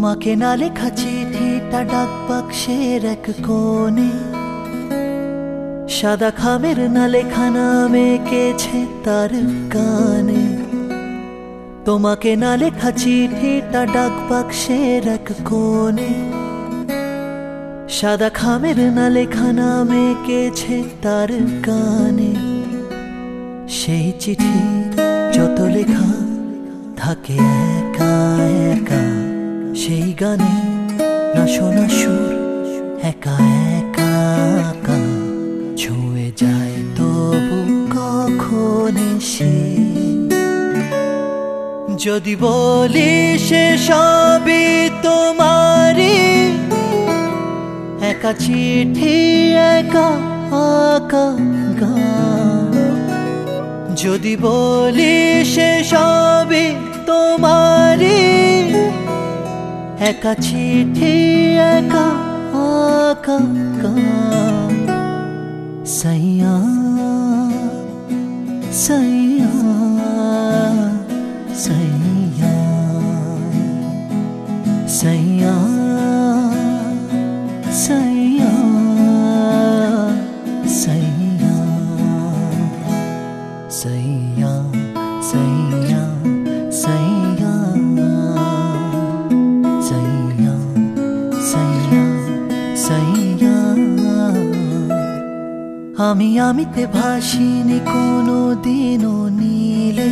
তোমাকে না লেখা চিঠিটা ডাক বাক্সের এক কোণে, সাদা খামের না লেখা নাম এঁকেছে তার কানে। তোমাকে না লেখা চিঠিটা ডাক বাক্সের এক কোণে, সাদা খামের না লেখা নাম এঁকেছে তার কানে। সেই চিঠির যত লেখা থাকে একা একা, সেই গানে না শোনা সুর একা একা একা ছুঁয়ে যায় তবু কখন এসে। যদি বলি সে সবই তোমারই, একা চিঠি একা একা গান। যদি বলি সে সবই তোমারই, একা চিঠি একা একা গান। সাইয়া সাইয়া সাইয়া সাইয়া সাইয়া সাইয়া সাইয়া সাইয়া সাইয়া সাইয়া সাইয়া সাইয়া। আমি আমিতে ভাসিনি কোনো দিনও নীলে,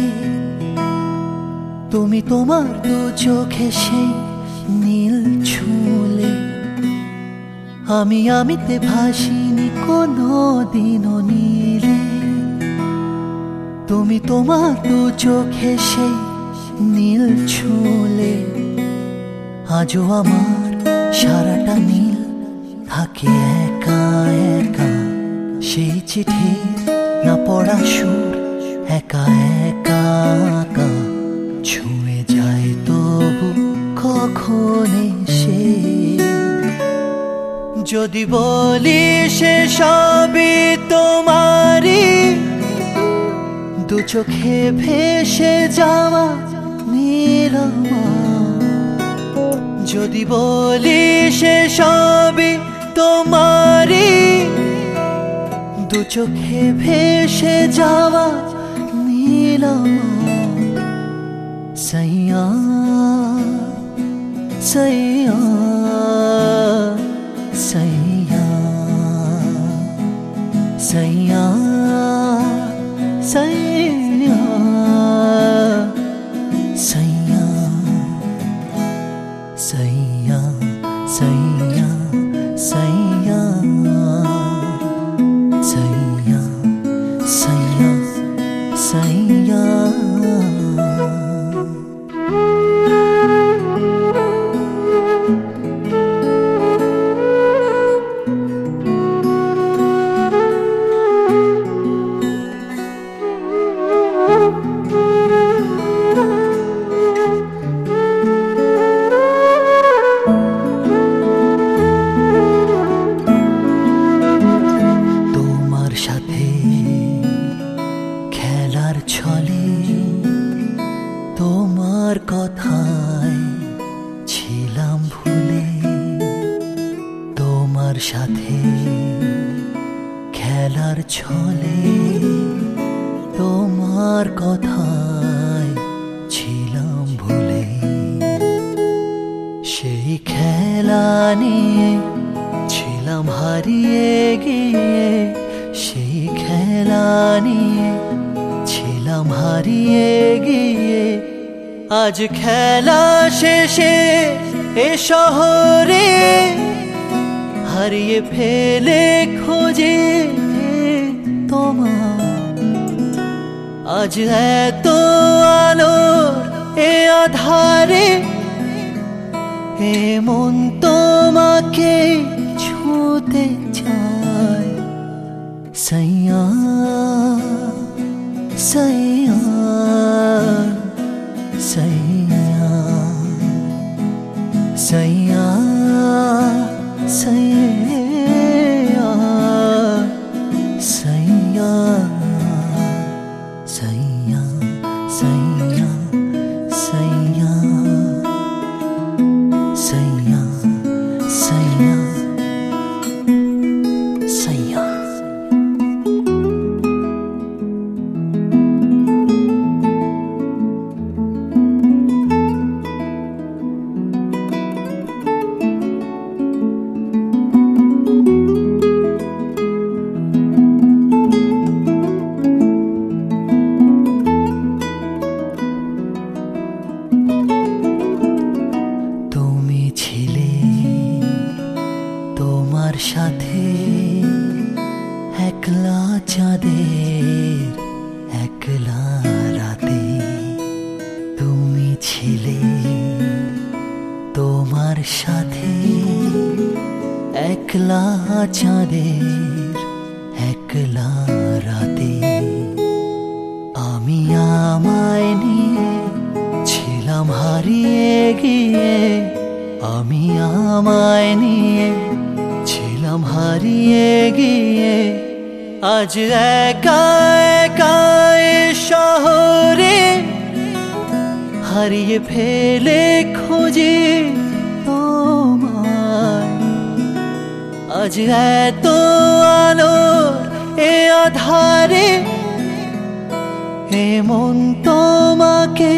তুমি তোমার দু চোখে সেই নীল ছুঁলে। আমি আমিতে ভাসিনি কোনো দিনও নীলে, তুমি তোমার দু চোখে সেই নীল ছুঁলে। আজও আমার সারাটা নীল থাকে একা একা, সেই চিঠির না পড়া সুর একা একা একা ছুঁয়ে যায় তবু কখন এসে। যদি বলি সে সবই তোমারই, দু চোখে ভেসে যাওয়া নীলমা। যদি বলি সে সবই তোমারই, দু চোখে ভেসে যাওয়া নীলমা। সাইয়া সাইয়া সাইয়া সাইয়া সাইয়া সাইয়া সাইয়া সাইয়া সাইয়া সাইয়া সাইয়া সাইয়া। তোমার সাথে খেলার ছলে, তোমার কথায় ছিলাম ভুলে। তোমার সাথে খেলার ছলে, তোমার কথায় ছিলাম ভুলে। সেই খেলা নিয়ে ছিলাম হারিয়ে গিয়ে, সেই খেলা নিয়ে ছিলাম হারিয়ে গিয়ে। আজ খেলা শেষে এ শহরে হারিয়ে ফেলে খোঁজে তোমার। আজ এত আলোর এ আধারে, এ মন তোমাকে ছুঁতে চায়। সাইয়া সাইয়া সাইয়া সাইয়া সাইয়া সাইয়া সাইয়া সাইয়া সাইয়া খেলে তোমার সাথে একলা চাঁদের একলা রাতে আমি আমায় নিয়ে ছিলাম হারিয়ে গিয়ে আমি আমায় নিয়ে ছিলাম হারিয়ে গিয়ে আজ একা একা শহরে হারিয়ে ফেলে খুঁজি তোমায় আজ এত আলোর এ আধারে এ মন তোমাকে